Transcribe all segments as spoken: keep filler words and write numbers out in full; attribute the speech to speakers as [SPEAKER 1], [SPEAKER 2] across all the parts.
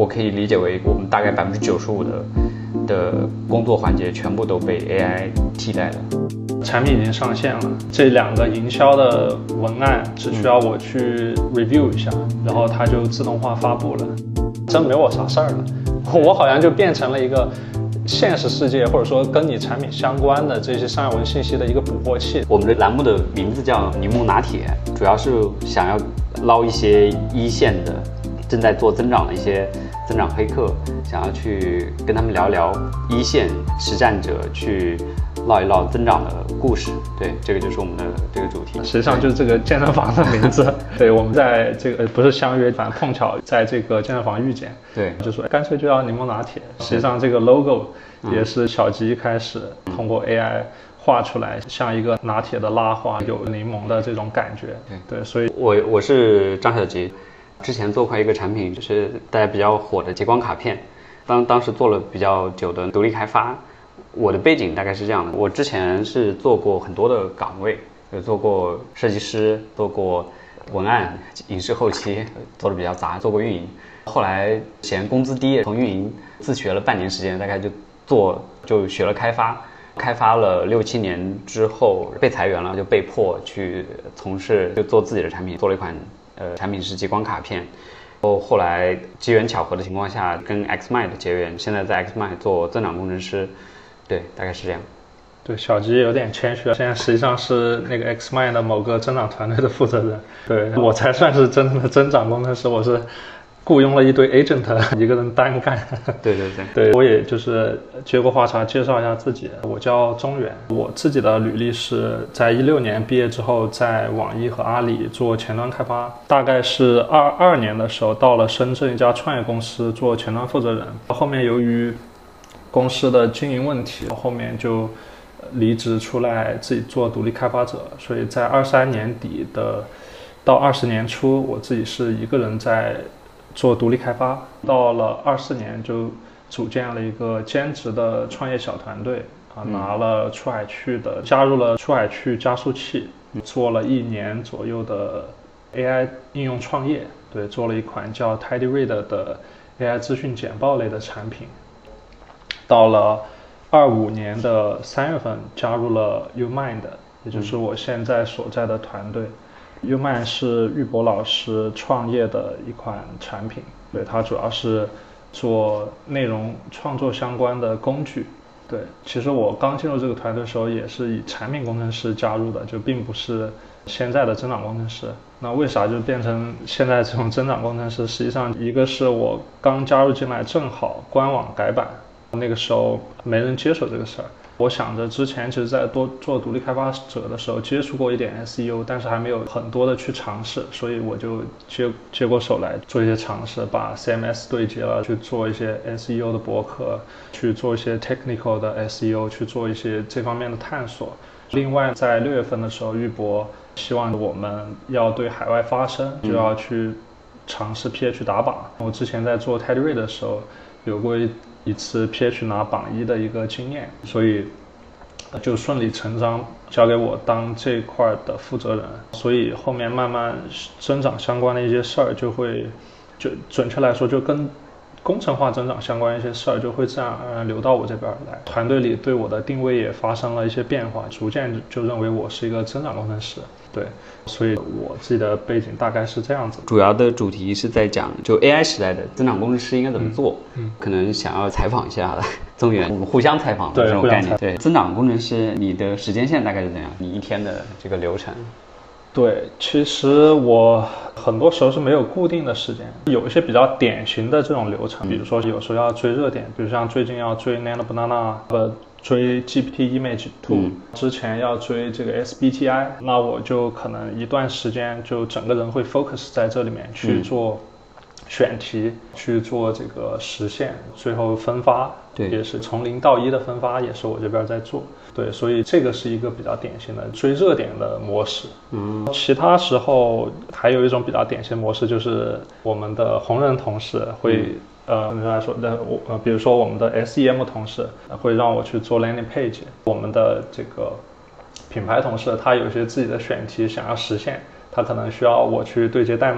[SPEAKER 1] 我可以理解为我们大概百分之九十五的的工作环节全部都被 A I 替代了。
[SPEAKER 2] 产品已经上线了，这两个营销的文案只需要我去 review 一下，然后它就自动化发布了，真没我啥事儿了。我好像就变成了一个现实世界或者说跟你产品相关的这些商业文信息的一个捕获器。
[SPEAKER 1] 我们的栏目的名字叫柠檬拿铁，主要是想要捞一些一线的正在做增长的一些增长黑客，想要去跟他们聊聊一线实战者，去唠一唠增长的故事。对，这个就是我们的这个主题。
[SPEAKER 2] 实际上就是这个健身房的名字。对，我们在这个不是相约，反正碰巧在这个健身房遇见。
[SPEAKER 1] 对，
[SPEAKER 2] 就说干脆就叫柠檬拿铁。实际上这个 logo 也是小吉一开始通过 A I 画出来，像一个拿铁的拉花，有柠檬的这种感觉。对对，所以
[SPEAKER 1] 我我是张小吉，之前做过一个产品，就是大家比较火的极光卡片，当当时做了比较久的独立开发。我的背景大概是这样的，我之前是做过很多的岗位，有做过设计师，做过文案、影视后期，做的比较杂，做过运营。后来嫌工资低，从运营自学了半年时间，大概就做就学了开发，开发了六七年之后被裁员了，就被迫去从事就做自己的产品，做了一款呃产品是极光卡片。后后来机缘巧合的情况下，跟 Xmind 结缘，现在在 Xmind 做增长工程师。对，大概是这样。
[SPEAKER 2] 对，小吉有点谦虚，现在实际上是那个 Xmind 的某个增长团队的负责人。对，我才算是真正的增长工程师，我是雇佣了一堆 agent， 一个人单干。
[SPEAKER 1] 对对对，
[SPEAKER 2] 对，我也就是接过话茬，介绍一下自己。我叫中原，我自己的履历是在一六年毕业之后，在网易和阿里做前端开发，大概是二二年的时候到了深圳一家创业公司做前端负责人，后面由于公司的经营问题，后面就离职出来自己做独立开发者，所以在二三年底的到二十年初，我自己是一个人在做独立开发。到了二四年就组建了一个兼职的创业小团队啊，拿了出海趣的，加入了出海趣加速器，做了一年左右的 A I 应用创业，对，做了一款叫 TidyRead 的 A I 资讯简报类的产品。到了二五年的三月份，加入了 Umind， 也就是我现在所在的团队。嗯、Umind 是玉博老师创业的一款产品，对，它主要是做内容创作相关的工具。对，其实我刚进入这个团队的时候，也是以产品工程师加入的，就并不是现在的增长工程师。那为啥就变成现在这种增长工程师？实际上，一个是我刚加入进来，正好官网改版。那个时候没人接手这个事儿，我想着之前其实在多做独立开发者的时候接触过一点 S E O， 但是还没有很多的去尝试，所以我就接接过手来做一些尝试，把 C M S 对接了，去做一些 S E O 的博客，去做一些 technical 的 S E O， 去做一些这方面的探索。另外在六月份的时候，玉博希望我们要对海外发声，就要去尝试 P H 打榜。我之前在做 TidyRead 的时候有过一一次 P H 拿榜一的一个经验，所以就顺理成章交给我当这块的负责人。所以后面慢慢增长相关的一些事儿就会，就准确来说就跟工程化增长相关一些事儿就会自然而然流到我这边来。团队里对我的定位也发生了一些变化，逐渐就认为我是一个增长工程师。对，所以我自己的背景大概是这样子。
[SPEAKER 1] 主要的主题是在讲就 A I 时代的增长工程师应该怎么做，嗯嗯、可能想要采访一下宗源，我们互相采访的这种概念。对，增长工程师你的时间线大概是怎样？你一天的这个流程？
[SPEAKER 2] 对，其实我很多时候是没有固定的时间，有一些比较典型的这种流程，比如说有时候要追热点，比如像最近要追 Nano Banana， 呃，追 G P T Image 二、嗯、之前要追这个 S B T I， 那我就可能一段时间就整个人会 focus 在这里面去做选题，嗯、去做这个实现，最后分发，对，也是从零到一的分发，也是我这边在做。对，所以这个是一个比较典型的追热点的模式。嗯，其他时候还有一种比较典型的模式，就是我们的红人同事会，嗯、呃，来说的我呃，比如说我们的 S E M 同事会让我去做 landing page， 我们的这个品牌同事他有一些自己的选题想要实现，他可能需要我去对接代码。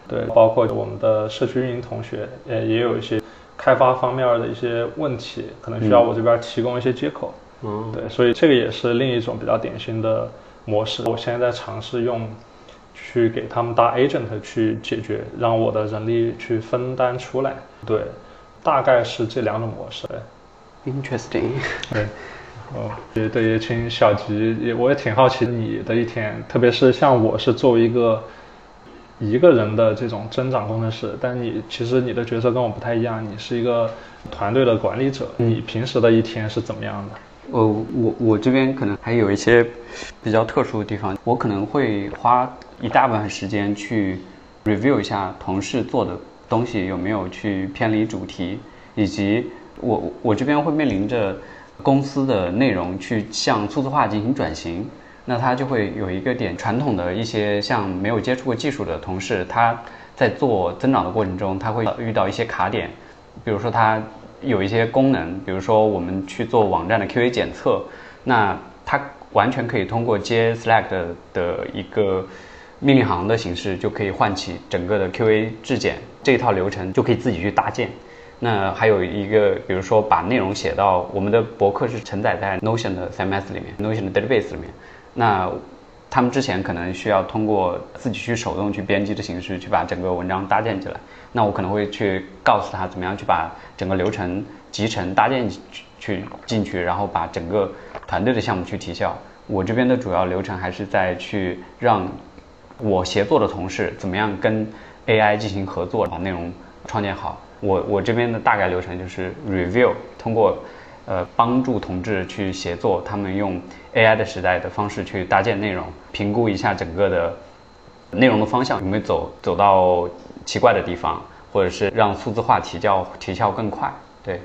[SPEAKER 2] 对，包括我们的社区运营同学，呃，也有一些开发方面的一些问题，可能需要我这边提供一些接口。嗯，对，所以这个也是另一种比较典型的模式。我现在在尝试用去给他们搭 agent 去解决，让我的人力去分担出来。对，大概是这两种模式。
[SPEAKER 1] Interesting。
[SPEAKER 2] 对。哦，对对，也请小吉，也我也挺好奇你的一天，特别是像我是作为一个一个人的这种增长工程师，但你其实你的角色跟我不太一样，你是一个团队的管理者，你平时的一天是怎么样的？
[SPEAKER 1] 呃，我我这边可能还有一些比较特殊的地方，我可能会花一大部分时间去 review 一下同事做的东西有没有去偏离主题，以及我我这边会面临着公司的内容去向数字化进行转型，那他就会有一个点，传统的一些像没有接触过技术的同事，他在做增长的过程中，他会遇到一些卡点，比如说他有一些功能，比如说我们去做网站的 Q A 检测，那它完全可以通过接 Slack 的, 的一个命令行的形式，就可以唤起整个的 Q A 质检这一套流程，就可以自己去搭建。那还有一个，比如说把内容写到我们的博客是承载在 Notion 的 C M S 里面 ，Notion 的 database 里面，那他们之前可能需要通过自己去手动去编辑的形式去把整个文章搭建起来，那我可能会去告诉他怎么样去把整个流程集成搭建去进去，然后把整个团队的项目去提效。我这边的主要流程还是在去让我协作的同事怎么样跟 A I 进行合作，把内容创建好。我我这边的大概流程就是 review， 通过呃帮助同志去协作，他们用 A I 的时代的方式去搭建内容，评估一下整个的内容的方向有没有走走到奇怪的地方，或者是让数字化提效提效更快。对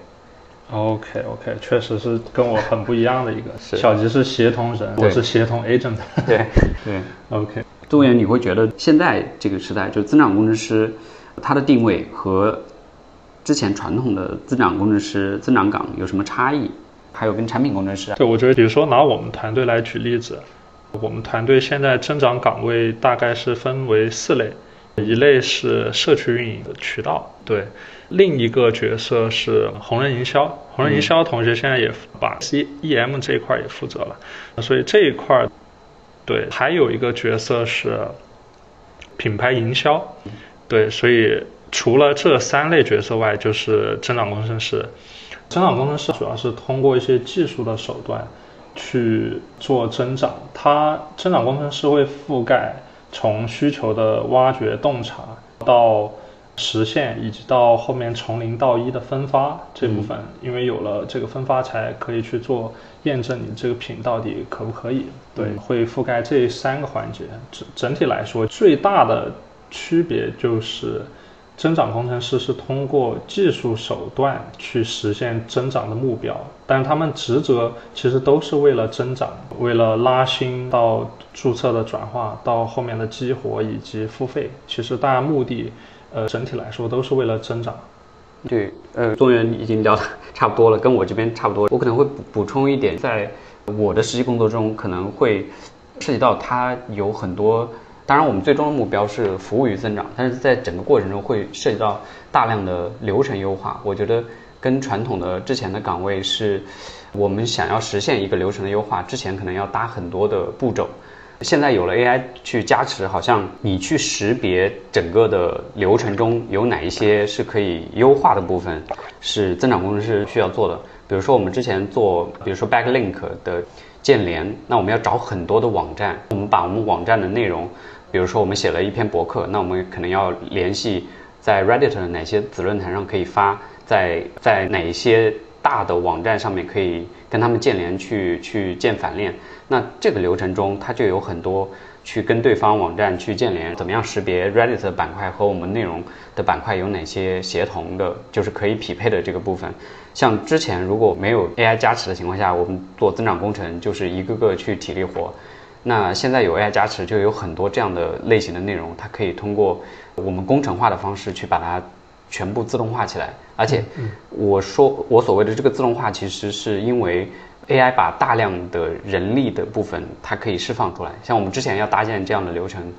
[SPEAKER 2] ，OK OK， 确实是跟我很不一样的一个。小吉是协同人，我是协同 agent。
[SPEAKER 1] 对对
[SPEAKER 2] ，OK。
[SPEAKER 1] 周岩，你会觉得现在这个时代，就是增长工程师，他的定位和之前传统的增长工程师增长岗有什么差异？还有跟产品工程师？
[SPEAKER 2] 对，我觉得比如说拿我们团队来举例子，我们团队现在增长岗位大概是分为四类，一类是社区运营的渠道，对，另一个角色是红人营销，红人营销同学现在也把 C E M 这一块也负责了，所以这一块，对，还有一个角色是品牌营销，对，所以除了这三类角色外，就是增长工程师。增长工程师主要是通过一些技术的手段去做增长，它增长工程师会覆盖从需求的挖掘洞察到实现，以及到后面从零到一的分发这部分，嗯、因为有了这个分发才可以去做验证你这个品到底可不可以，对，嗯、会覆盖这三个环节。整整体来说，最大的区别就是增长工程师是通过技术手段去实现增长的目标，但是他们职责其实都是为了增长，为了拉新到注册的转化到后面的激活以及付费，其实大家目的呃整体来说都是为了增长。
[SPEAKER 1] 对，呃，中原已经聊得差不多了，跟我这边差不多。我可能会补充一点，在我的实际工作中可能会涉及到它有很多。当然我们最终的目标是服务于增长，但是在整个过程中会涉及到大量的流程优化。我觉得跟传统的之前的岗位是，我们想要实现一个流程的优化，之前可能要搭很多的步骤。现在有了 A I 去加持，好像你去识别整个的流程中有哪一些是可以优化的部分，是增长工程师需要做的。比如说我们之前做，比如说 backlink 的建联，那我们要找很多的网站，我们把我们网站的内容，比如说我们写了一篇博客，那我们可能要联系在 Reddit 的哪些子论坛上可以发，在在哪一些大的网站上面可以跟他们建联去去建反链。那这个流程中，它就有很多去跟对方网站去建联，怎么样识别 Reddit 的板块和我们内容的板块有哪些协同的，就是可以匹配的这个部分。像之前如果没有 A I 加持的情况下，我们做增长工程就是一个个去体力活。那现在有 A I 加持，就有很多这样的类型的内容，它可以通过我们工程化的方式去把它全部自动化起来。而且我说我所谓的这个自动化，其实是因为 A I 把大量的人力的部分它可以释放出来。像我们之前要搭建这样的流程，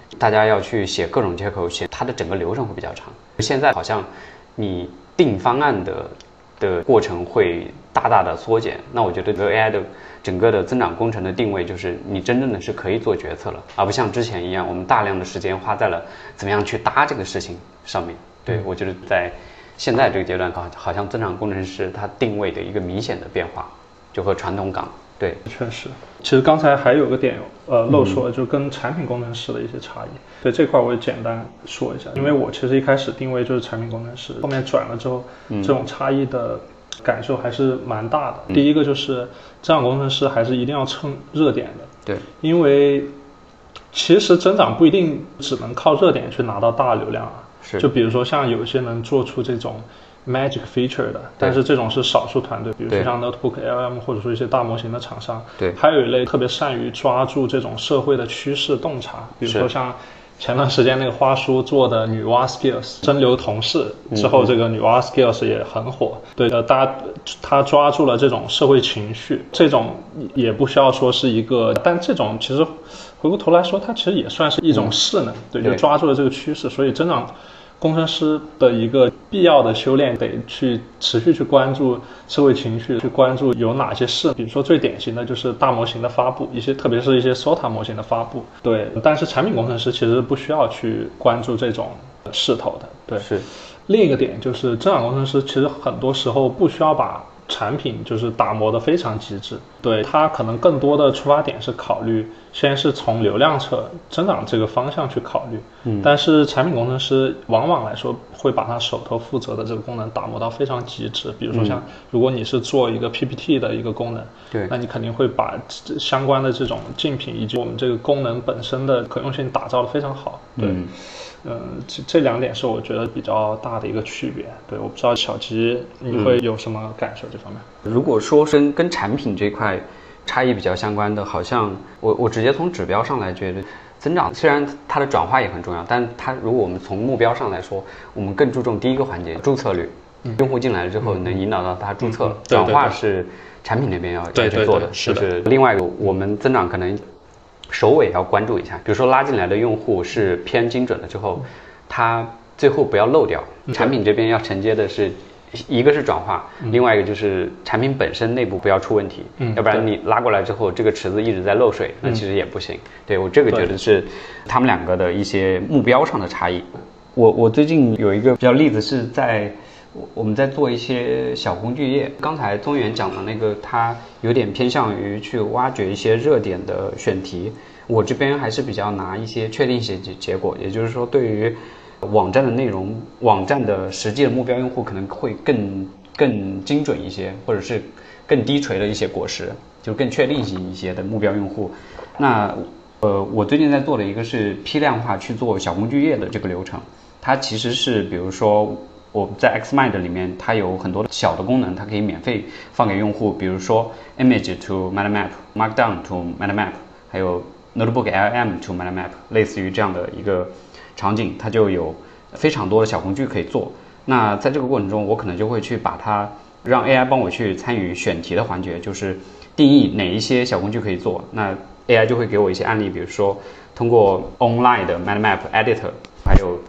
[SPEAKER 1] 大家要去写各种接口，写它的整个流程会比较长。现在好像你定方案的的过程会大大的缩减。那我觉得这个 A I 的整个的增长工程的定位就是你真正的是可以做决策了，而不像之前一样，我们大量的时间花在了怎么样去搭这个事情上面。对，我觉得在现在这个阶段，好好像增长工程师他定位的一个明显的变化，就和传统岗。对，
[SPEAKER 2] 确实。其实刚才还有个点，呃，漏说了，就跟产品工程师的一些差异。对这块我也简单说一下，因为我其实一开始定位就是产品工程师，后面转了之后，这种差异的感受还是蛮大的。嗯、第一个就是增长工程师还是一定要蹭热点的。
[SPEAKER 1] 对，
[SPEAKER 2] 因为其实增长不一定只能靠热点去拿到大流量啊。
[SPEAKER 1] 是，
[SPEAKER 2] 就比如说像有些能做出这种magic feature 的，但是这种是少数团队，比如说像 Notebook L M 或者说一些大模型的厂商。
[SPEAKER 1] 对，
[SPEAKER 2] 还有一类特别善于抓住这种社会的趋势洞察，比如说像前段时间那个花叔做的女娲 skills 蒸馏同事之后，这个女娲 skills 也很火。对，呃，大家他抓住了这种社会情绪，这种也不需要说是一个，但这种其实回过头来说，它其实也算是一种势能。嗯、对，就抓住了这个趋势，所以增长工程师的一个必要的修炼，得去持续去关注社会情绪，去关注有哪些事，比如说最典型的就是大模型的发布，一些特别是一些 S O T A 模型的发布。对，但是产品工程师其实不需要去关注这种势头的。对，
[SPEAKER 1] 是。
[SPEAKER 2] 另一个点就是增长工程师其实很多时候不需要把产品就是打磨得非常极致，对，它可能更多的出发点是考虑先是从流量侧增长这个方向去考虑。嗯，但是产品工程师往往来说会把他手头负责的这个功能打磨到非常极致，比如说像如果你是做一个 P P T 的一个功能，
[SPEAKER 1] 对、嗯，
[SPEAKER 2] 那你肯定会把相关的这种竞品以及我们这个功能本身的可用性打造得非常好。对。嗯嗯，这这两点是我觉得比较大的一个区别。对，我不知道小吉你会有什么感受这方面？
[SPEAKER 1] 嗯、如果说跟跟产品这块差异比较相关的，好像我我直接从指标上来觉得，增长虽然它的转化也很重要，但它如果我们从目标上来说，我们更注重第一个环节注册率，嗯、用户进来了之后能引导到他注册，嗯、转化是产品那边要要去做的，就是另外一个我们增长可能首尾要关注一下，比如说拉进来的用户是偏精准的之后，他最后不要漏掉。产品这边要承接的是，一个是转化，嗯、另外一个就是产品本身内部不要出问题，嗯、要不然你拉过来之后，这个池子一直在漏水，那其实也不行。嗯、对我这个觉得是他们两个的一些目标上的差异。我我最近有一个比较例子是在。我们在做一些小工具页，刚才宗元讲的那个，它有点偏向于去挖掘一些热点的选题。我这边还是比较拿一些确定性结果，也就是说，对于网站的内容、网站的实际的目标用户，可能会更更精准一些，或者是更低垂的一些果实，就更确定性一些的目标用户。那呃，我最近在做的一个是批量化去做小工具页的这个流程，它其实是比如说。我在 Xmind 里面，它有很多小的功能，它可以免费放给用户，比如说 Image to MetaMap、Markdown to MetaMap， 还有 Notebook L M to MetaMap， 类似于这样的一个场景，它就有非常多的小工具可以做。那在这个过程中，我可能就会去把它让 A I 帮我去参与选题的环节，就是定义哪一些小工具可以做。那 A I 就会给我一些案例，比如说通过 Online 的 MetaMap Editor， 还有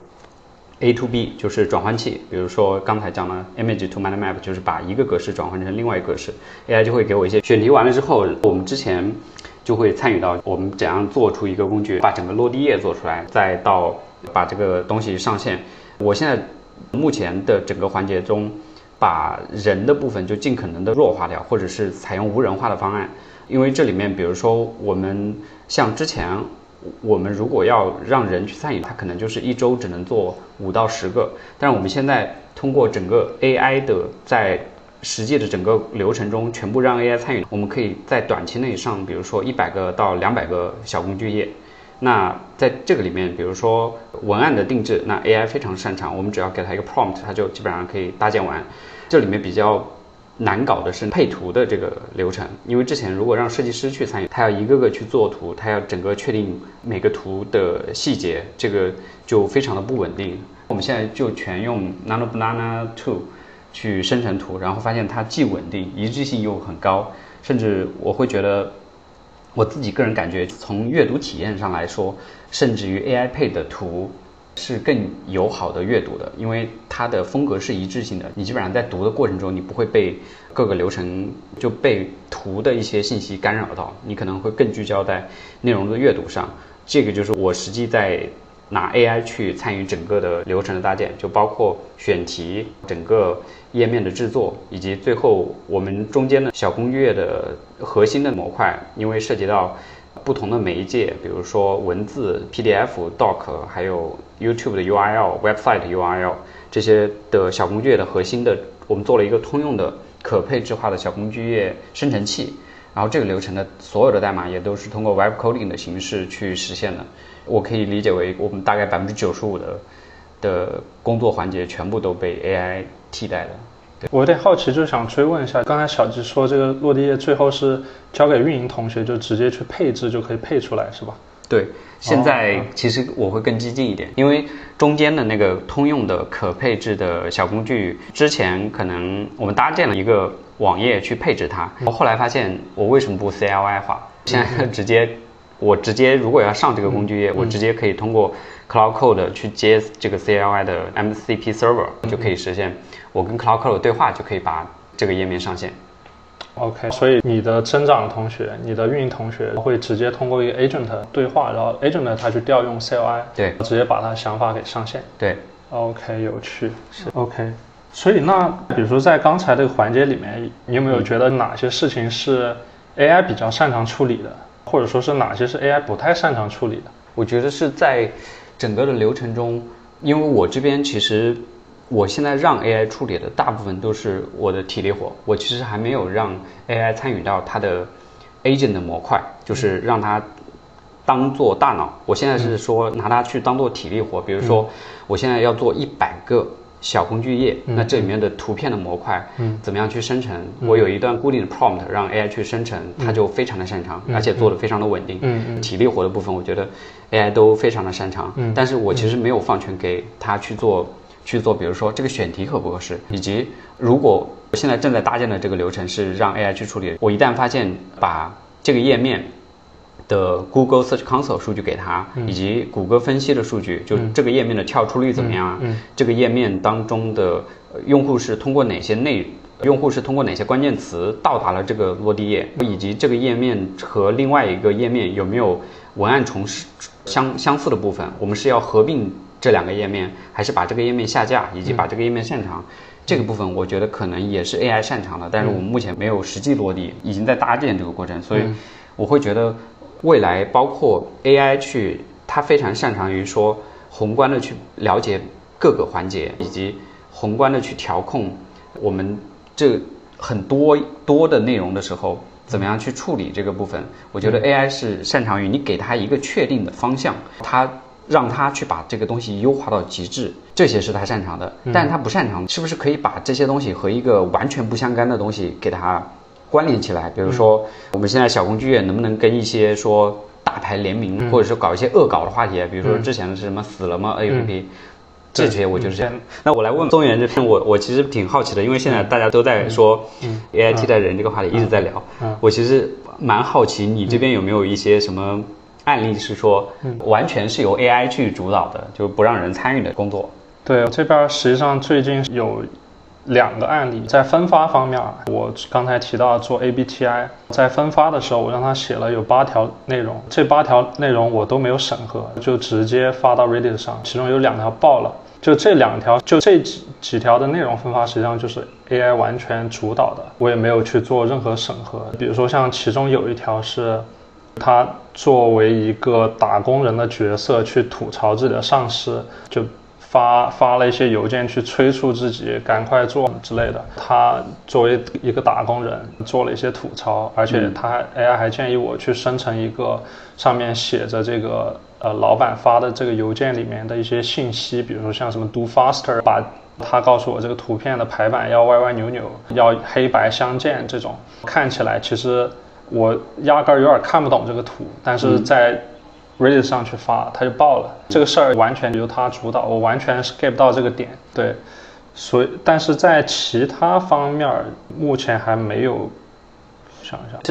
[SPEAKER 1] A to B 就是转换器，比如说刚才讲的 Image to MetaMap， 就是把一个格式转换成另外一个格式 ，A I 就会给我一些选题。完了之后，我们之前就会参与到我们怎样做出一个工具，把整个落地页做出来，再到把这个东西上线。我现在目前的整个环节中，把人的部分就尽可能的弱化掉，或者是采用无人化的方案，因为这里面比如说我们像之前。我们如果要让人去参与，它可能就是一周只能做五到十个。但是我们现在通过整个 A I 的在实际的整个流程中全部让 A I 参与，我们可以在短期内上，比如说一百个到两百个小工具页。那在这个里面，比如说文案的定制，那 A I 非常擅长，我们只要给它一个 prompt， 它就基本上可以搭建完。这里面比较难搞的是配图的这个流程，因为之前如果让设计师去参与，他要一个个去做图，他要整个确定每个图的细节，这个就非常的不稳定。我们现在就全用 Nanobanana 二去生成图，然后发现它既稳定，一致性又很高，甚至我会觉得我自己个人感觉，从阅读体验上来说，甚至于 A I 配的图是更友好的阅读的，因为它的风格是一致性的。你基本上在读的过程中，你不会被各个流程就被图的一些信息干扰到，你可能会更聚焦在内容的阅读上。这个就是我实际在拿 A I 去参与整个的流程的搭建，就包括选题、整个页面的制作，以及最后我们中间的小攻略的核心的模块，因为涉及到不同的媒介，比如说文字、P D F、Doc， 还有 YouTube 的 U R L、Website 的 U R L 这些的小工具页的核心的，我们做了一个通用的可配置化的小工具页生成器。然后这个流程的所有的代码也都是通过 Web Coding 的形式去实现的。我可以理解为我们大概百分之九十五的的工作环节全部都被 A I 替代了。
[SPEAKER 2] 我有点好奇，就想追问一下，刚才小吉说这个落地页最后是交给运营同学，就直接去配置就可以配出来，是吧？
[SPEAKER 1] 对，现在其实我会更激进一点，因为中间的那个通用的可配置的小工具，之前可能我们搭建了一个网页去配置它，我后来发现我为什么不 C L I 化？现在直接我直接如果要上这个工具页，我直接可以通过 Cloud Code 去接这个 C L I 的 M C P server， 就可以实现我跟 Cloud Code 对话，就可以把这个页面上线。
[SPEAKER 2] OK， 所以你的增长同学、你的运营同学会直接通过一个 agent 对话，然后 agent 他去调用 C L I，
[SPEAKER 1] 对，
[SPEAKER 2] 直接把他想法给上线。
[SPEAKER 1] 对
[SPEAKER 2] ，OK， 有趣。是 OK， 所以那比如说在刚才这个环节里面，你有没有觉得哪些事情是 A I 比较擅长处理的，或者说是哪些是 A I 不太擅长处理的？
[SPEAKER 1] 我觉得是在整个的流程中，因为我这边其实。我现在让 A I 处理的大部分都是我的体力活，我其实还没有让 A I 参与到它的 agent 的模块，就是让它当做大脑。我现在是说拿它去当做体力活，比如说我现在要做一百个小工具页，那这里面的图片的模块怎么样去生成？我有一段固定的 prompt 让 A I 去生成，它就非常的擅长，而且做的非常的稳定。体力活的部分，我觉得 A I 都非常的擅长，但是我其实没有放权给它去做。去做，比如说这个选题合不合适，以及如果我现在正在搭建的这个流程是让 A I 去处理，我一旦发现把这个页面的 Google Search Console 数据给它，嗯、以及谷歌分析的数据，就这个页面的跳出率怎么样啊？嗯嗯、这个页面当中的用户是通过哪些内用户是通过哪些关键词到达了这个落地页，以及这个页面和另外一个页面有没有文案重视相相似的部分，我们是要合并这两个页面，还是把这个页面下架，以及把这个页面擅长，嗯、这个部分我觉得可能也是 A I 擅长的，但是我们目前没有实际落地，已经在搭建这个过程，所以我会觉得未来包括 A I 去，它非常擅长于说宏观的去了解各个环节，以及宏观的去调控我们这很多多的内容的时候，怎么样去处理这个部分。我觉得 A I 是擅长于你给它一个确定的方向，它让他去把这个东西优化到极致，这些是他擅长的。但是他不擅长，是不是可以把这些东西和一个完全不相干的东西给它关联起来？比如说，我们现在小工具页能不能跟一些说大牌联名，或者说搞一些恶搞的话题？比如说之前的是什么死了吗 A P P，这些我就是这样。那我来问宗元这边，我我其实挺好奇的，因为现在大家都在说 A I 替代人这个话题一直在聊，我其实蛮好奇你这边有没有一些什么案例是说完全是由 A I 去主导的，就不让人参与的工作。
[SPEAKER 2] 对，这边实际上最近有两个案例，在分发方面，我刚才提到做 A B T I， 在分发的时候我让他写了有八条内容，这八条内容我都没有审核，就直接发到 Reddit 上，其中有两条爆了，就这两条就这几几条的内容分发实际上就是 A I 完全主导的，我也没有去做任何审核。比如说像其中有一条是他作为一个打工人的角色去吐槽自己的上司，就发发了一些邮件去催促自己赶快做之类的。他作为一个打工人做了一些吐槽，而且他 A I 还建议我去生成一个上面写着这个呃老板发的这个邮件里面的一些信息，比如说像什么 do faster， 把他告诉我这个图片的排版要歪歪扭扭，要黑白相间，这种看起来其实我压根儿有点看不懂这个图，但是在 Reddit 上去发，它就爆了。这个事儿完全由他主导，我完全是 get 不到这个点。对，所以但是在其他方面目前还没有，想一下，
[SPEAKER 1] 这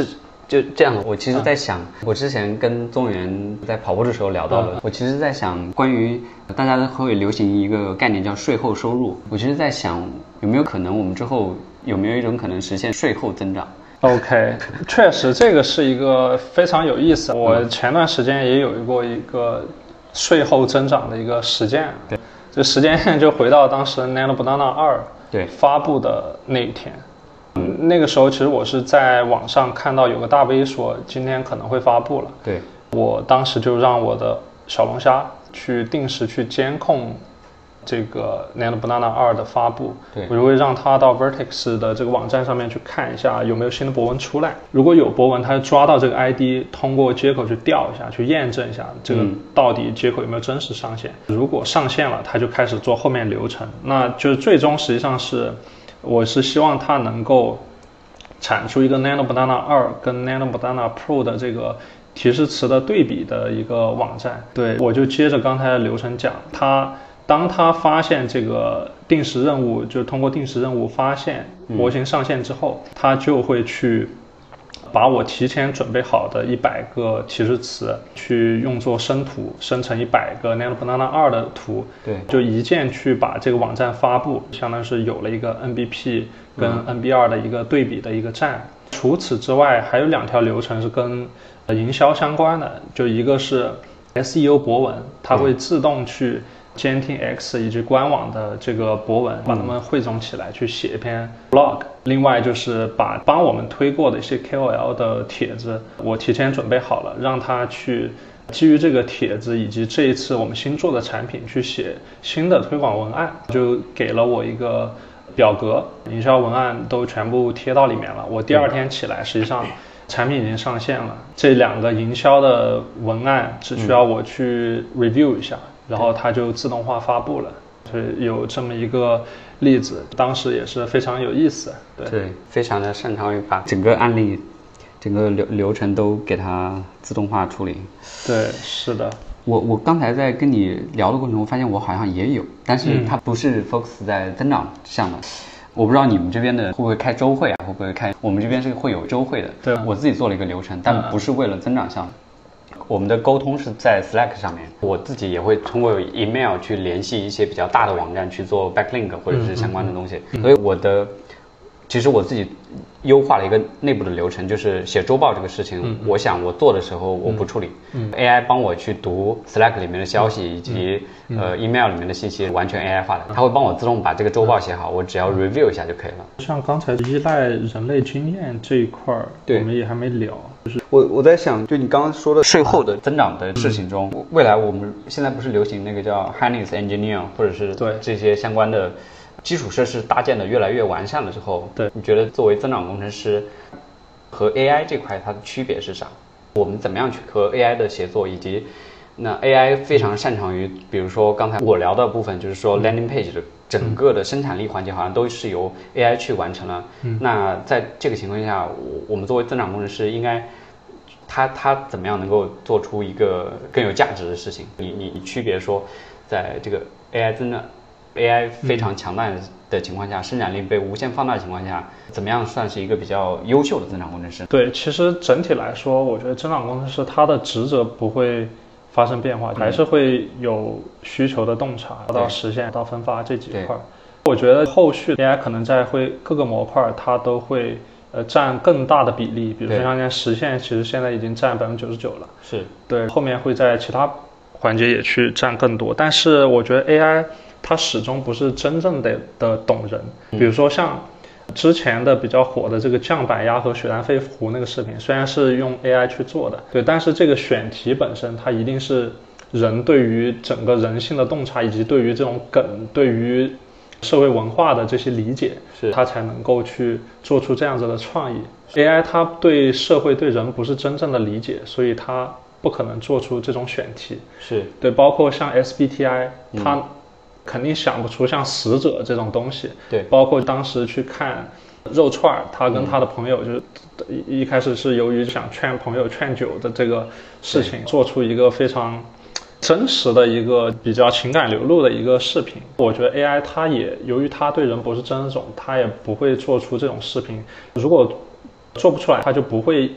[SPEAKER 1] 就这样，我其实在想，我之前跟宗元在跑步的时候聊到了，我其实在想，关于大家会流行一个概念叫税后收入，我其实在想，有没有可能我们之后有没有一种可能实现税后增长？
[SPEAKER 2] OK， 确实这个是一个非常有意思。我前段时间也有过一个税后增长的一个实践，对，这时间线就回到当时 Nano Banana 二对发布的那一天。嗯，那个时候其实我是在网上看到有个大 V 说今天可能会发布了，对，我当时就让我的小龙虾去定时去监控这个 Nano Banana 二的发布，对，我就会让他到 Vertex 的这个网站上面去看一下有没有新的博文出来。如果有博文，他就抓到这个 I D， 通过接口去调一下，去验证一下这个到底接口有没有真实上线。嗯、如果上线了，他就开始做后面流程。那就是最终实际上是，我是希望它能够产出一个 Nano Banana 二跟 Nano Banana Pro 的这个提示词的对比的一个网站。对，我就接着刚才的流程讲，它。当他发现这个定时任务，就通过定时任务发现模型上线之后，嗯、他就会去把我提前准备好的一百个提示词，去用作生图，生成一百个 Nano Banana 二的图，对，就一键去把这个网站发布，相当于是有了一个 N B P 跟 N B 二的一个对比的一个站。嗯、除此之外，还有两条流程是跟营销相关的，就一个是 S E O 博文，它会自动去监听 X 以及官网的这个博文，把它们汇总起来去写一篇 blog。另外就是把帮我们推过的一些 K O L 的帖子，我提前准备好了，让他去基于这个帖子以及这一次我们新做的产品去写新的推广文案，就给了我一个表格，营销文案都全部贴到里面了。我第二天起来，实际上产品已经上线了，这两个营销的文案只需要我去 review 一下。嗯，然后它就自动化发布了，所以有这么一个例子，当时也是非常有意思。对，
[SPEAKER 1] 对，非常的擅长于把整个案例、整个流流程都给它自动化处理。
[SPEAKER 2] 对，是的。
[SPEAKER 1] 我我刚才在跟你聊的过程中，发现我好像也有，但是它不是 focus 在增长项的。嗯，我不知道你们这边的会不会开周会啊？会不会开？我们这边是会有周会的。对，我自己做了一个流程，但不是为了增长项的。我们的沟通是在 Slack 上面，我自己也会通过 email 去联系一些比较大的网站去做 backlink 或者是相关的东西，嗯嗯嗯，所以我的其实我自己优化了一个内部的流程，就是写周报这个事情，嗯嗯，我想我做的时候我不处理，嗯嗯，A I 帮我去读 Slack 里面的消息以及、嗯嗯、呃 email 里面的信息，完全 A I 化的，它会帮我自动把这个周报写好，我只要 review 一下就可以了。
[SPEAKER 2] 像刚才依赖人类经验这一块，我们也还没聊。就是
[SPEAKER 1] 我我在想，就你刚刚说的税后的增长的事情中，嗯、未来我们现在不是流行那个叫 Harness Engineer， 或者是对这些相关的基础设施搭建的越来越完善的时候，对，你觉得作为增长工程师和 A I 这块它的区别是啥？我们怎么样去和 A I 的协作，以及那 A I 非常擅长于，比如说刚才我聊的部分，就是说 landing page 的整个的生产力环节好像都是由 A I 去完成了。嗯，那在这个情况下，我我们作为增长工程师应该他他怎么样能够做出一个更有价值的事情？你你你区别说，在这个 A I 增长 A I 非常强大的情况下，嗯、生产力被无限放大的情况下，怎么样算是一个比较优秀的增长工程师？
[SPEAKER 2] 对，其实整体来说，我觉得增长工程师他的职责不会发生变化，嗯、还是会有需求的洞察到实现到分发这几块。我觉得后续 A I 可能在会各个模块它都会。呃，占更大的比例，比如说像现在实现，其实现在已经占百分之九十九了。是，对，后面会在其他环节也去占更多。但是我觉得 A I 它始终不是真正的的懂人。比如说像之前的比较火的这个酱板鸭和雪丹飞狐那个视频，虽然是用 A I 去做的，对，但是这个选题本身它一定是人对于整个人性的洞察，以及对于这种梗，对于社会文化的这些理解，是他才能够去做出这样子的创意。A I 它对社会对人不是真正的理解，所以它不可能做出这种选题。是对，包括像 S B T I，嗯、它肯定想不出像死者这种东西。对，包括当时去看肉串，他跟他的朋友就是一一开始是由于想劝朋友劝酒的这个事情，做出一个非常真实的一个比较情感流露的一个视频。我觉得 A I 它也由于它对人不是真种，它也不会做出这种视频。如果做不出来，它就不会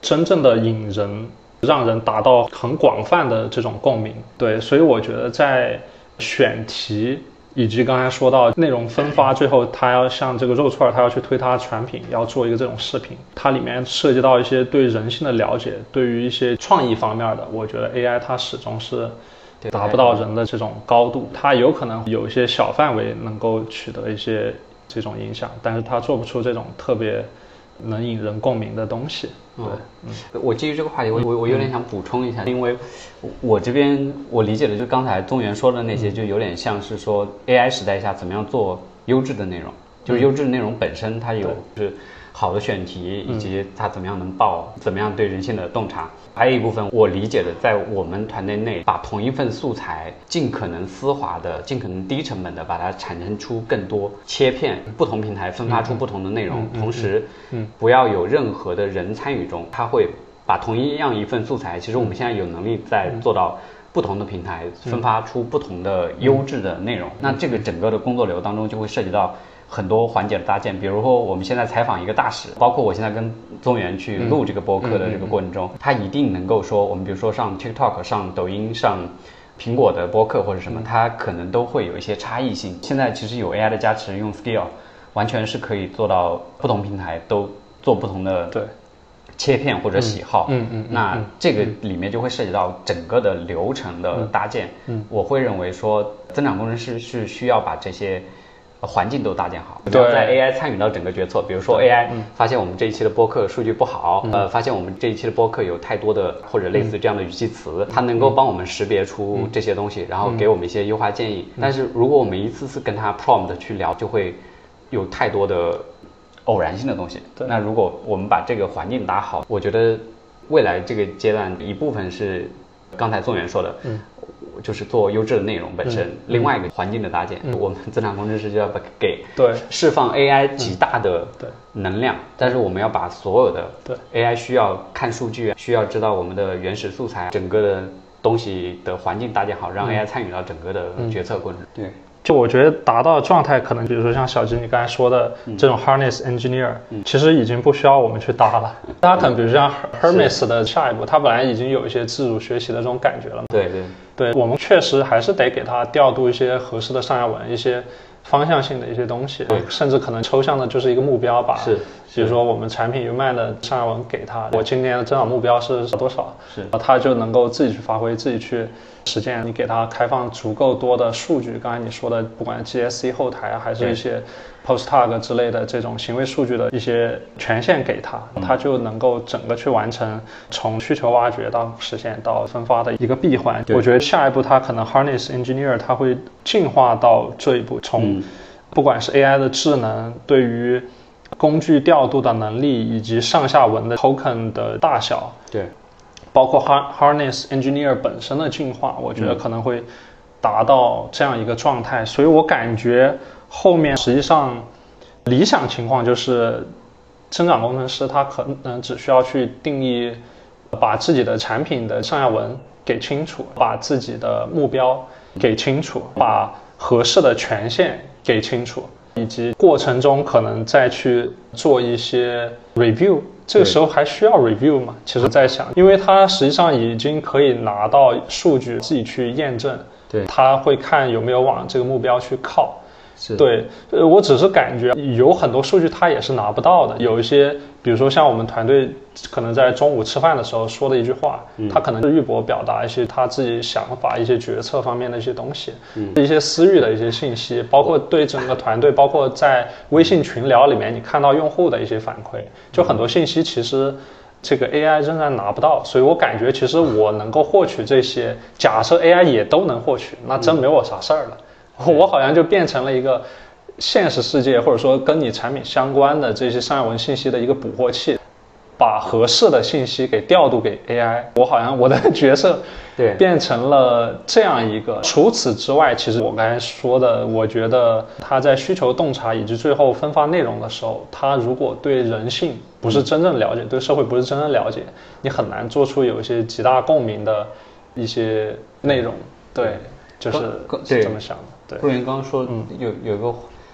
[SPEAKER 2] 真正的引人，让人达到很广泛的这种共鸣。对，所以我觉得在选题以及刚才说到内容分发，最后他要像这个肉串，他要去推他产品，要做一个这种视频，它里面涉及到一些对人性的了解，对于一些创意方面的，我觉得 A I 它始终是达不到人的这种高度，它有可能有一些小范围能够取得一些这种影响，但是它做不出这种特别能引人共鸣的东西。对，
[SPEAKER 1] 嗯，我基于这个话题，我我我有点想补充一下，因为我这边我理解的就刚才宗元说的那些，就有点像是说 A I 时代下怎么样做优质的内容，就是优质的内容本身它有就是好的选题，以及它怎么样能爆，怎么样对人性的洞察。还有一部分我理解的，在我们团队内，把同一份素材尽可能丝滑的、尽可能低成本的把它产生出更多切片，不同平台分发出不同的内容，同时，不要有任何的人参与中，它会把同一样一份素材，其实我们现在有能力在做到不同的平台分发出不同的优质的内容。那这个整个的工作流当中就会涉及到很多环节的搭建，比如说我们现在采访一个大使，包括我现在跟宗元去录这个播客的这个过程中，他一定能够说，我们比如说上 TikTok、上抖音、上苹果的播客或者什么，它可能都会有一些差异性。现在其实有 A I 的加持，用 Skill 完全是可以做到不同平台都做不同的对切片或者喜好。嗯嗯，那这个里面就会涉及到整个的流程的搭建。嗯，我会认为说，增长工程师是需要把这些环境都搭建好，不要在 A I 参与到整个决策。比如说 A I 发现我们这一期的播客数据不好，呃，发现我们这一期的播客有太多的或者类似这样的语气词，它能够帮我们识别出这些东西，然后给我们一些优化建议。但是如果我们一次次跟它 prompt 去聊，就会有太多的偶然性的东西。那如果我们把这个环境搭好，我觉得未来这个阶段一部分是刚才宗元说的，嗯，就是做优质的内容本身，嗯、另外一个环境的搭建，嗯、我们增长工程师就要给对释放 A I 极大的能量，嗯、但是我们要把所有的对 A I 需要看数据，需要知道我们的原始素材，整个的东西的环境搭建好，让 A I 参与到整个的决策过程。嗯、对。
[SPEAKER 2] 就我觉得达到的状态，可能比如说像小吉你刚才说的这种 harness engineer，、嗯、其实已经不需要我们去搭了。它可能比如像 Hermes 的下一步，它本来已经有一些自主学习的这种感觉了嘛。
[SPEAKER 1] 对对
[SPEAKER 2] 对，我们确实还是得给它调度一些合适的上下文，一些方向性的一些东西，甚至可能抽象的就是一个目标吧。
[SPEAKER 1] 是，
[SPEAKER 2] 比如说我们产品有卖的上下文给他，我今年的增长目标是多少，是，他就能够自己去发挥，自己去实践。你给他开放足够多的数据，刚才你说的，不管 G S C 后台啊，还是一些 Post Tag 之类的这种行为数据的一些权限给他，他就能够整个去完成从需求挖掘到实现到分发的一个闭环。我觉得下一步他可能 Harness Engineer 他会进化到这一步，从不管是 A I 的智能对于工具调度的能力，以及上下文的 token 的大小，
[SPEAKER 1] 对，
[SPEAKER 2] 包括 harness engineer 本身的进化，我觉得可能会达到这样一个状态。嗯、所以我感觉后面实际上理想情况就是增长工程师他可能只需要去定义，把自己的产品的上下文给清楚，把自己的目标给清楚，把合适的权限给清楚，以及过程中可能再去做一些 review， 这个时候还需要 review 吗？其实在想，因为它实际上已经可以拿到数据自己去验证，对，他会看有没有往这个目标去靠。是对，呃，我只是感觉有很多数据他也是拿不到的，有一些，比如说像我们团队可能在中午吃饭的时候说的一句话，嗯、他可能是预博表达一些他自己想法、一些决策方面的一些东西，嗯、一些私域的一些信息，包括对整个团队，包括在微信群聊里面你看到用户的一些反馈，就很多信息其实这个 A I 仍然拿不到，所以我感觉其实我能够获取这些，假设 A I 也都能获取，那真没我啥事儿了。我好像就变成了一个现实世界或者说跟你产品相关的这些上下文信息的一个捕获器，把合适的信息给调度给 A I。 我好像我的角色对变成了这样一个。除此之外，其实我刚才说的，我觉得他在需求洞察以及最后分发内容的时候，他如果对人性不是真正了解，对社会不是真正了解，你很难做出有一些极大共鸣的一些内容。对，就是是这么想的。对，
[SPEAKER 1] 陆云刚刚说有有一个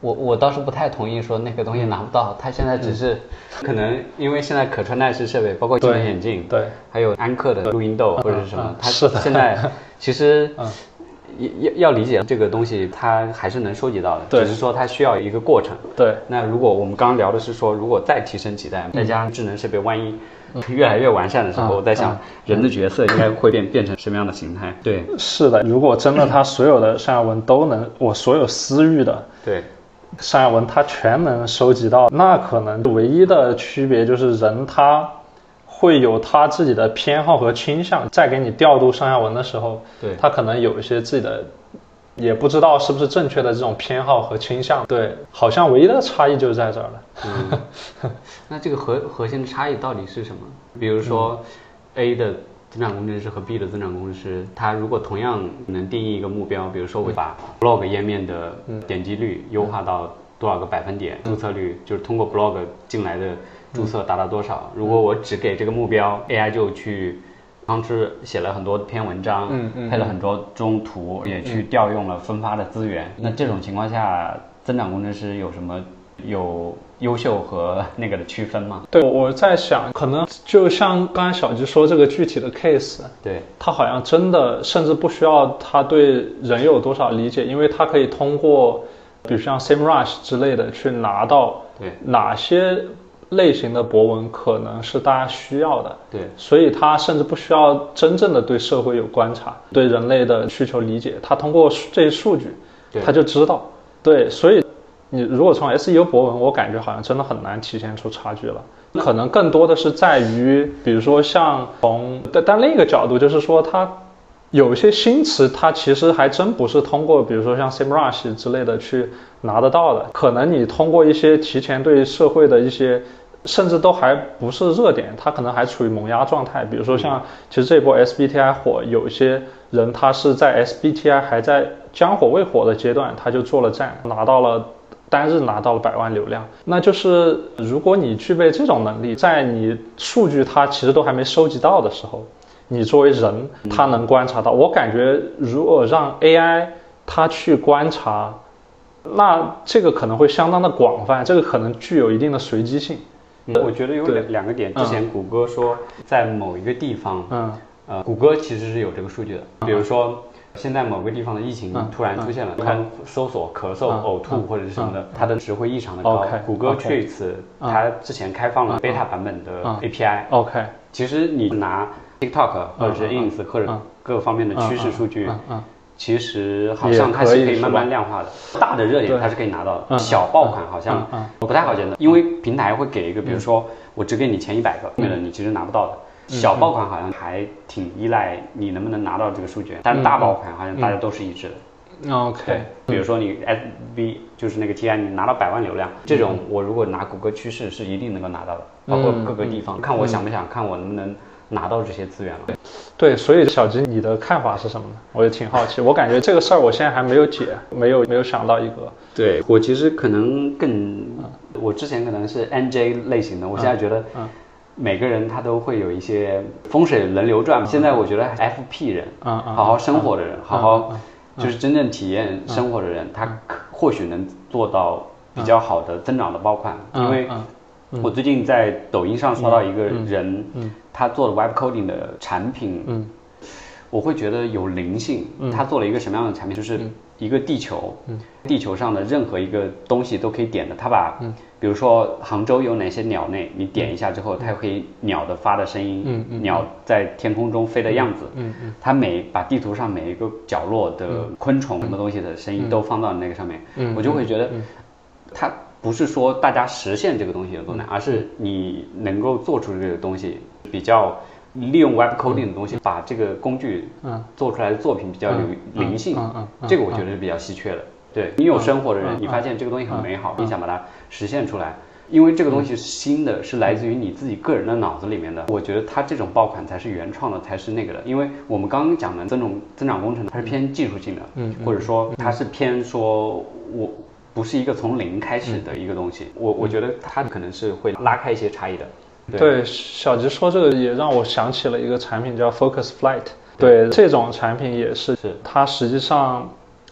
[SPEAKER 1] 我我倒是不太同意说那个东西拿不到，它现在只是、嗯、可能因为现在可穿戴式设备，包括镜头眼镜，
[SPEAKER 2] 对，
[SPEAKER 1] 还有安克的录音豆、嗯、或者是什么，
[SPEAKER 2] 嗯、
[SPEAKER 1] 它
[SPEAKER 2] 是的
[SPEAKER 1] 现在其实。
[SPEAKER 2] 嗯
[SPEAKER 1] 要要理解这个东西，它还是能收集到的，只是说它需要一个过程。
[SPEAKER 2] 对。
[SPEAKER 1] 那如果我们刚刚聊的是说，如果再提升几代，再加上智能设备，万一越来越完善的时候，我在想人的角色应该会变变成什么样的形态？对，
[SPEAKER 2] 是的。如果真的它所有的上下文都能，我所有私域的
[SPEAKER 1] 对
[SPEAKER 2] 上下文它全能收集到，那可能唯一的区别就是人他。会有他自己的偏好和倾向，在给你调度上下文的时候，
[SPEAKER 1] 对，
[SPEAKER 2] 他可能有一些自己的，也不知道是不是正确的这种偏好和倾向。对，好像唯一的差异就是在这儿了。
[SPEAKER 1] 嗯，那这个核核心的差异到底是什么？比如说 A 的增长工程师和 B 的增长工程师，他如果同样能定义一个目标，比如说我把 blog 页面的点击率优化到多少个百分点，注册率就是通过 blog 进来的。注册达到多少？如果我只给这个目标 ，A I 就去当时写了很多篇文章，
[SPEAKER 2] 嗯嗯，
[SPEAKER 1] 配了很多中图，也去调用了分发的资源。那这种情况下，增长工程师有什么有优秀和那个的区分吗？
[SPEAKER 2] 对，我在想，可能就像刚才小吉说这个具体的 case，
[SPEAKER 1] 对，
[SPEAKER 2] 他好像真的甚至不需要他对人有多少理解，因为他可以通过，比如像 SEMrush 之类的去拿到
[SPEAKER 1] 对
[SPEAKER 2] 哪些。类型的博文可能是大家需要的，
[SPEAKER 1] 对，
[SPEAKER 2] 所以他甚至不需要真正的对社会有观察，对人类的需求理解，他通过这些数据，他就知道，对，所以你如果从 S E O 博文，我感觉好像真的很难体现出差距了，可能更多的是在于，比如说像从但但另一个角度就是说，它有一些新词，它其实还真不是通过比如说像 SEMrush 之类的去拿得到的，可能你通过一些提前对社会的一些。甚至都还不是热点，它可能还处于萌芽状态。比如说像，其实这波 S B T I 火，有一些人他是在 S B T I 还在将火未火的阶段，他就做了站，拿到了单日拿到了百万流量。那就是如果你具备这种能力，在你数据它其实都还没收集到的时候，你作为人，他能观察到。我感觉如果让 A I 它去观察，那这个可能会相当的广泛，这个可能具有一定的随机性。
[SPEAKER 1] 嗯、我觉得有两两个点，之前谷歌说在某一个地方，嗯，呃，谷歌其实是有这个数据的，比如说现在某个地方的疫情突然出现了，它搜索咳嗽、呕吐或者是什么的，它的值会异常的高。谷歌确实它之前开放了 beta 版本的 A P I。OK， 其实你拿 TikTok 或者是 Ins 或者各方面的趋势数据。其实好像它是可以慢慢量化的，大的热点它是可以拿到的，小爆款好像不太好见的，因为平台会给一个，比如说我只给你前一百个，后面的你其实拿不到的。小爆款好像还挺依赖你能不能拿到这个数据，但是大爆款好像大家都是一致的。
[SPEAKER 2] OK，
[SPEAKER 1] 比如说你 S B 就是那个 T I， 你拿到百万流量，这种我如果拿谷歌趋势是一定能够拿到的，包括各个地方，看我想不想，看我能不能拿到这些资源了。
[SPEAKER 2] 对，所以小吉，你的看法是什么呢？我也挺好奇。我感觉这个事儿我现在还没有解，没有没有想到一个。
[SPEAKER 1] 对，我其实可能更，我之前可能是 N J 类型的，我现在觉得每个人他都会有一些风水轮流转。现在我觉得 F P 人，好好生活的人，好好就是真正体验生活的人，他或许能做到比较好的增长的爆款，因为。我最近在抖音上刷到一个人，嗯嗯、他做的 web coding 的产品，嗯、我会觉得有灵性。嗯、他做了一个什么样的产品？就是一个地球，嗯、地球上的任何一个东西都可以点的。他把，嗯、比如说杭州有哪些鸟类，你点一下之后，它可以鸟的发的声音，嗯嗯、鸟在天空中飞的样子。嗯嗯、他每把地图上每一个角落的昆虫什么东西的声音都放到那个上面，嗯、我就会觉得，他。不是说大家实现这个东西有多难，而是你能够做出这个东西，比较利用 web coding 的东西，把这个工具做出来的作品比较有灵性，这个我觉得是比较稀缺的。对你有生活的人，你发现这个东西很美好，你想把它实现出来，因为这个东西是新的，是来自于你自己个人的脑子里面的。我觉得它这种爆款才是原创的，才是那个的。因为我们刚刚讲的这种增长工程，它是偏技术性的，或者说它是偏说我。不是一个从零开始的一个东西，嗯、我我觉得它可能是会拉开一些差异的。对，
[SPEAKER 2] 对小吉说这个也让我想起了一个产品叫 Focus Flight， 对，这种产品也是，是它实际上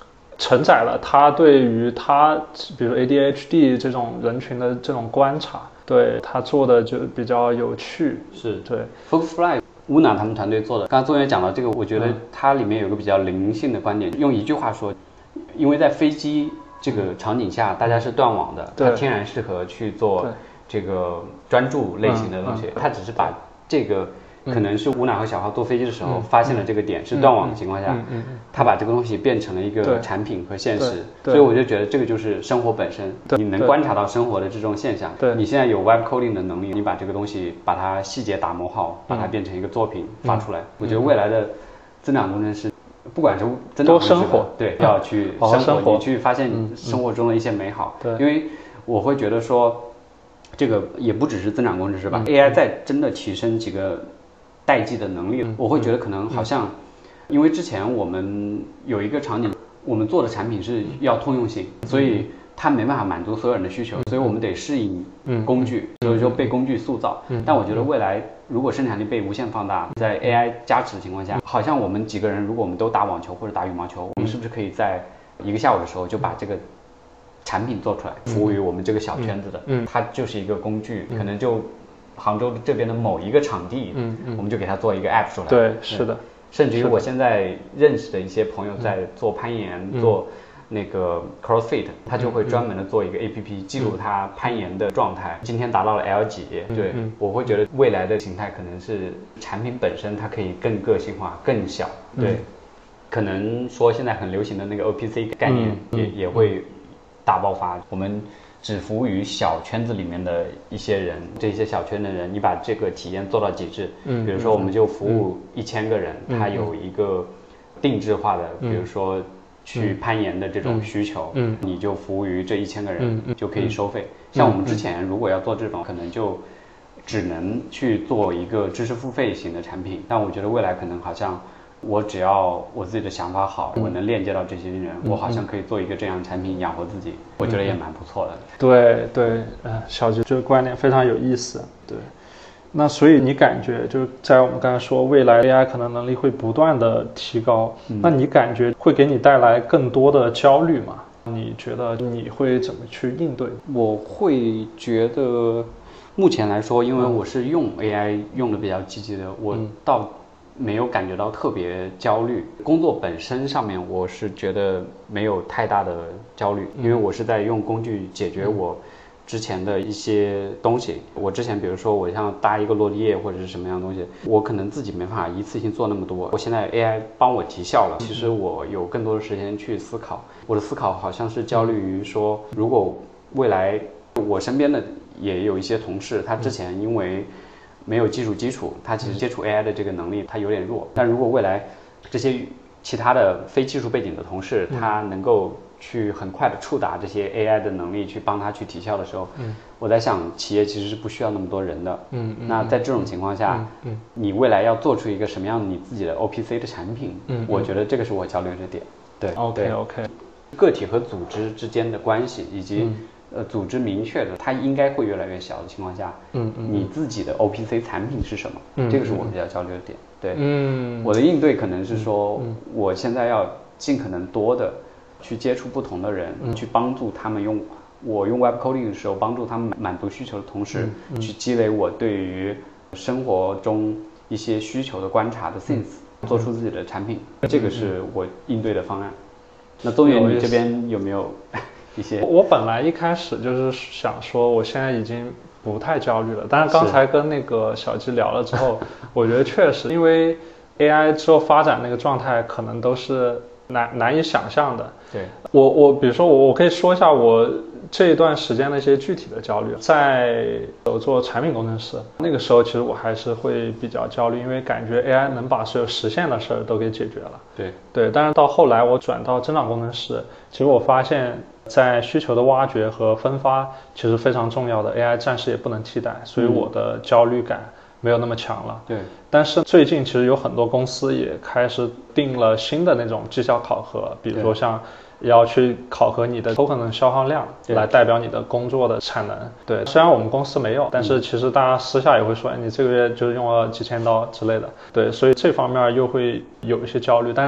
[SPEAKER 2] 承载了他对于他比如 A D H D 这种人群的这种观察，对他做的就比较有趣。
[SPEAKER 1] 是
[SPEAKER 2] 对
[SPEAKER 1] Focusfly Una 他们团队做的。刚刚宗元讲到这个，我觉得它里面有个比较灵性的观点，用一句话说，因为在飞机这个场景下，大家是断网的，它天然适合去做这个专注类型的东西。它只是把这个可能是乌娜和小浩坐飞机的时候发现了这个点是断网的情况下，他把这个东西变成了一个产品和现实。所以我就觉得这个就是生活本身，你能观察到生活的这种现象。你现在有 web coding 的能力，你把这个东西把它细节打磨好，把它变成一个作品发出来。我觉得未来的增长工程师，不管是增长工程师
[SPEAKER 2] 多生活，
[SPEAKER 1] 对，要去生活，你去发现生活中的一些美好。因为我会觉得说，这个也不只是增长工程师吧，A I 在真的提升几个代际的能力，我会觉得可能好像，因为之前我们有一个场景，我们做的产品是要通用性，所以它没办法满足所有人的需求，所以我们得适应工具，所以说被工具塑造。但我觉得未来如果生产力被无限放大，在 A I 加持的情况下，好像我们几个人如果我们都打网球或者打羽毛球，我们是不是可以在一个下午的时候就把这个产品做出来，服务于我们这个小圈子的？它就是一个工具，可能就杭州这边的某一个场地，嗯嗯，我们就给他做一个 app 出来。
[SPEAKER 2] 对，是的。
[SPEAKER 1] 甚至于我现在认识的一些朋友在做攀岩，嗯、做那个 CrossFit， 他就会专门的做一个 A P P， 记录他攀岩的状态，今天达到了 L 几。对，嗯、我会觉得未来的形态可能是产品本身它可以更个性化、更小。对，嗯、可能说现在很流行的那个 O P C 概念也、嗯、也会大爆发。我们只服务于小圈子里面的一些人，这些小圈的人，你把这个体验做到极致。嗯，比如说我们就服务一千个人，嗯、他有一个定制化的，嗯、比如说去攀岩的这种需求，嗯、你就服务于这一千个人，嗯、就可以收费。嗯、像我们之前如果要做这种，可能就只能去做一个知识付费型的产品。但我觉得未来可能好像，我只要我自己的想法好，我能链接到这些人，嗯、我好像可以做一个这样的产品养活自己，嗯、我觉得也蛮不错的。
[SPEAKER 2] 对对，呃，小吉这个观点非常有意思。对，那所以你感觉就是在我们刚才说未来 A I 可能能力会不断的提高，嗯、那你感觉会给你带来更多的焦虑吗？你觉得你会怎么去应对？
[SPEAKER 1] 我会觉得，目前来说，因为我是用 A I 用的比较积极的，我到没有感觉到特别焦虑。工作本身上面，我是觉得没有太大的焦虑，因为我是在用工具解决我之前的一些东西。我之前比如说我像搭一个落地页或者是什么样的东西，我可能自己没办法一次性做那么多，我现在 A I 帮我提效了，其实我有更多的时间去思考。我的思考好像是焦虑于说，如果未来我身边的也有一些同事，他之前因为没有技术基础，他其实接触 A I 的这个能力他有点弱，但如果未来这些其他的非技术背景的同事，他能够去很快的触达这些 A I 的能力，去帮他去提效的时候，嗯、我在想企业其实是不需要那么多人的。嗯嗯、那在这种情况下，嗯嗯、你未来要做出一个什么样的你自己的 O P C 的产品，嗯、我觉得这个是我焦虑的点。对
[SPEAKER 2] ，OK OK，
[SPEAKER 1] 个体和组织之间的关系以及、嗯呃，组织明确的，它应该会越来越小的情况下，嗯嗯，你自己的 O P C 产品是什么？嗯，这个是我比较焦虑的点。对，嗯，我的应对可能是说，嗯、我现在要尽可能多的去接触不同的人，嗯、去帮助他们用我用 Web Coding 的时候，帮助他们满足需求的同时，嗯嗯、去积累我对于生活中一些需求的观察的 sense，嗯、做出自己的产品。嗯、这个是我应对的方案。那宗元，你这边有没有？一些
[SPEAKER 2] 我本来一开始就是想说，我现在已经不太焦虑了。但是刚才跟那个小吉聊了之后，我觉得确实，因为 A I 之后发展那个状态，可能都是难难以想象的。
[SPEAKER 1] 对，
[SPEAKER 2] 我我比如说我我可以说一下我这一段时间的一些具体的焦虑。在我做产品工程师那个时候，其实我还是会比较焦虑，因为感觉 A I 能把所有实现的事儿都给解决了。
[SPEAKER 1] 对
[SPEAKER 2] 对，但是到后来我转到增长工程师，其实我发现在需求的挖掘和分发其实非常重要的 A I 暂时也不能替代，所以我的焦虑感没有那么强了。
[SPEAKER 1] 对，
[SPEAKER 2] 但是最近其实有很多公司也开始定了新的那种绩效考核，比如说像要去考核你的 token 的消耗量，来代表你的工作的产能。对，虽然我们公司没有，但是其实大家私下也会说，哎，你这个月就是用了几千刀之类的。对，所以这方面又会有一些焦虑。但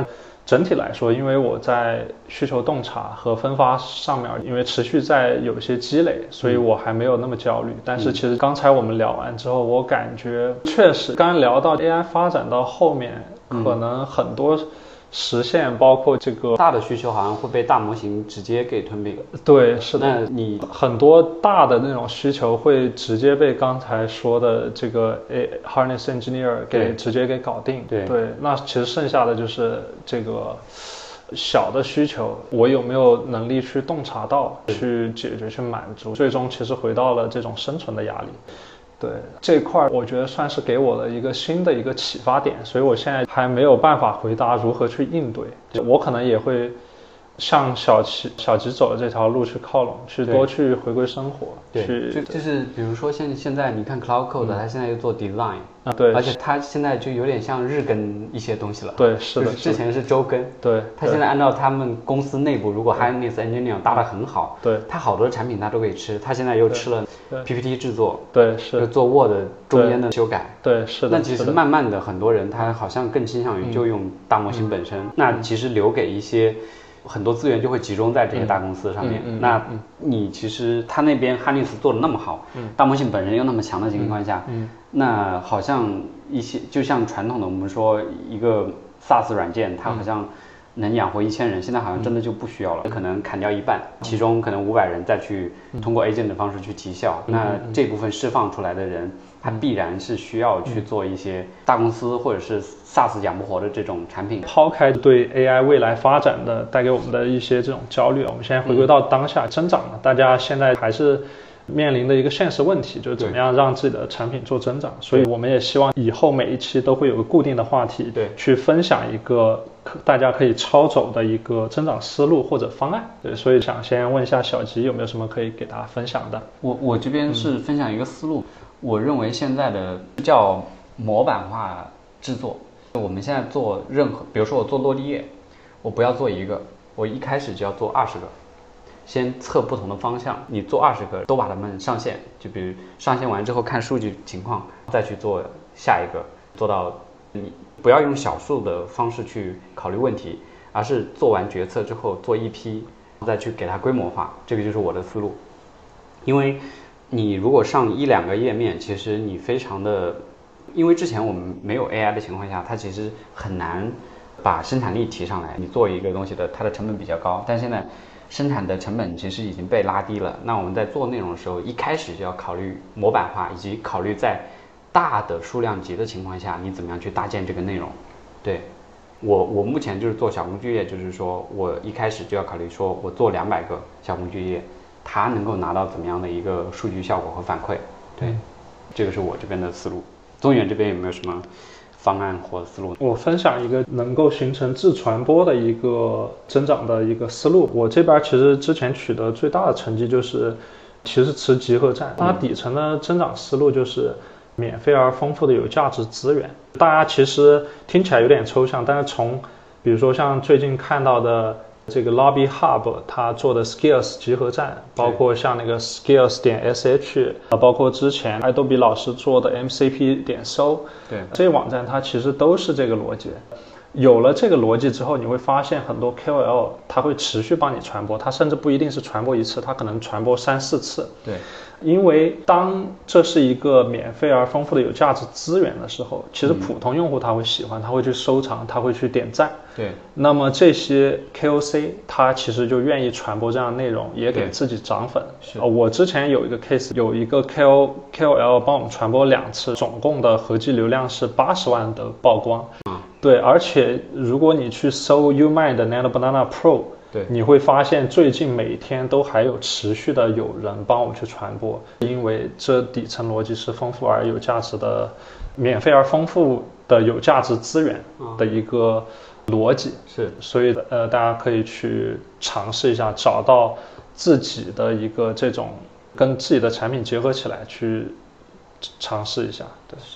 [SPEAKER 2] 整体来说，因为我在需求洞察和分发上面，因为持续在有一些积累，所以我还没有那么焦虑。嗯、但是其实刚才我们聊完之后，我感觉确实，刚刚聊到 A I 发展到后面，可能很多实现，包括这个
[SPEAKER 1] 大的需求好像会被大模型直接给吞并。
[SPEAKER 2] 对，是的。
[SPEAKER 1] 那你
[SPEAKER 2] 很多大的那种需求会直接被刚才说的这个 A harness engineer 给直接给搞定。
[SPEAKER 1] 对
[SPEAKER 2] 对，那其实剩下的就是这个小的需求，我有没有能力去洞察到、去解决、去满足，最终其实回到了这种生存的压力。对这块，我觉得算是给我的一个新的一个启发点，所以我现在还没有办法回答如何去应对。我可能也会向小齐小吉走的这条路去靠拢，去多去回归生活。
[SPEAKER 1] 对，
[SPEAKER 2] 去
[SPEAKER 1] 就就是比如说现现在你看 Cloud Code，、嗯、它现在又做 design
[SPEAKER 2] 啊，对，
[SPEAKER 1] 而且它现在就有点像日更一些东西了。
[SPEAKER 2] 对，是的，
[SPEAKER 1] 就是之前是周更。
[SPEAKER 2] 对，
[SPEAKER 1] 它现在按照他们公司内部，如果 harness engineer 搭得很好，
[SPEAKER 2] 对，
[SPEAKER 1] 它好多产品它都可以吃。它现在又吃了 P P T 制作，
[SPEAKER 2] 对，是
[SPEAKER 1] 做 Word 中间的修改，
[SPEAKER 2] 对，是的。
[SPEAKER 1] 那其实慢慢的很多人他好像更倾向于就用大模型本身，嗯、那其实留给一些。很多资源就会集中在这些大公司上面。嗯嗯嗯、那你其实他那边 harness 做的那么好，嗯、大模型本人又那么强的情况下，嗯嗯、那好像一些就像传统的我们说一个 SaaS 软件，它好像能养活一千人，现在好像真的就不需要了，嗯、可能砍掉一半，其中可能五百人再去通过 agent 的方式去提效，嗯、那这部分释放出来的人。它必然是需要去做一些大公司或者是 SaaS 养不活的这种产品。
[SPEAKER 2] 抛开对 A I 未来发展的带给我们的一些这种焦虑，我们现在回归到当下增长了，大家现在还是面临的一个现实问题，就是怎么样让自己的产品做增长。所以我们也希望以后每一期都会有个固定的话题，对，去分享一个大家可以抄走的一个增长思路或者方案。对，所以想先问一下小吉有没有什么可以给大家分享的。
[SPEAKER 1] 我我这边是分享一个思路。嗯，我认为现在的叫模板化制作，我们现在做任何，比如说我做落地页，我不要做一个，我一开始就要做二十个，先测不同的方向，你做二十个都把它们上线，就比如上线完之后看数据情况，再去做下一个，做到你不要用小数的方式去考虑问题，而是做完决策之后做一批，再去给它规模化，这个就是我的思路，因为。你如果上一两个页面，其实你非常的，因为之前我们没有 A I 的情况下，它其实很难把生产力提上来。你做一个东西的，它的成本比较高，但现在生产的成本其实已经被拉低了。那我们在做内容的时候，一开始就要考虑模板化，以及考虑在大的数量级的情况下，你怎么样去搭建这个内容。对我，我目前就是做小工具页，就是说我一开始就要考虑说，我做两百个小工具页。它能够拿到怎么样的一个数据效果和反馈？对，嗯、这个是我这边的思路。宗远这边有没有什么方案或思路？
[SPEAKER 2] 我分享一个能够形成自传播的一个增长的一个思路。我这边其实之前取得最大的成绩就是其实持集合战，它底层的增长思路就是免费而丰富的有价值资源。大家其实听起来有点抽象，但是从比如说像最近看到的。这个 Lobby Hub 它做的 Skills 集合站，包括像那个 Skills 点 sh， 包括之前 Adobe 老师做的 M C P 点 so，
[SPEAKER 1] 对，
[SPEAKER 2] 这些网站它其实都是这个逻辑。有了这个逻辑之后，你会发现很多 K O L 它会持续帮你传播，它甚至不一定是传播一次，它可能传播三四次。
[SPEAKER 1] 对，
[SPEAKER 2] 因为当这是一个免费而丰富的有价值资源的时候，其实普通用户他会喜欢，他会去收藏，他会去点赞。
[SPEAKER 1] 对，
[SPEAKER 2] 那么这些 K O C 他其实就愿意传播这样的内容，也给自己涨粉。是、呃，我之前有一个 case， 有一个 K O K O L 帮我们传播两次，总共的合计流量是八十万的曝光。嗯，对，而且如果你去搜 YouMind 的 Nano Banana Pro， 对，你会发现最近每天都还有持续的有人帮我们去传播，因为这底层逻辑是丰富而有价值的，免费而丰富的有价值资源的一个。逻辑
[SPEAKER 1] 是，
[SPEAKER 2] 所以呃，大家可以去尝试一下，找到自己的一个这种跟自己的产品结合起来去尝试一下。对。